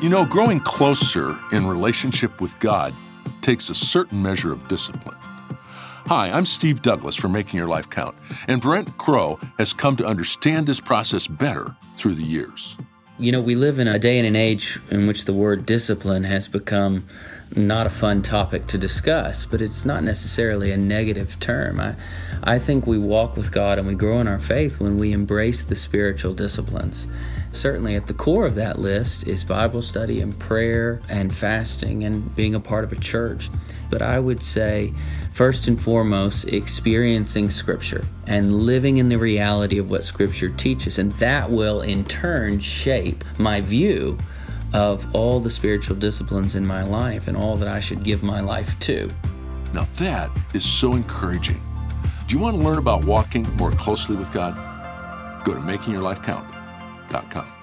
You know, growing closer in relationship with God takes a certain measure of discipline. Hi, I'm Steve Douglas for Making Your Life Count, and Brent Crow has come to understand this process better through the years. You know, we live in a day and an age in which the word discipline has become not a fun topic to discuss, but it's not necessarily a negative term. I think we walk with God and we grow in our faith when we embrace the spiritual disciplines. Certainly at the core of that list is Bible study and prayer and fasting and being a part of a church. But I would say, first and foremost, experiencing Scripture and living in the reality of what Scripture teaches. And that will, in turn, shape my view of all the spiritual disciplines in my life and all that I should give my life to. Now that is so encouraging. Do you want to learn about walking more closely with God? Go to makingyourlifecount.com.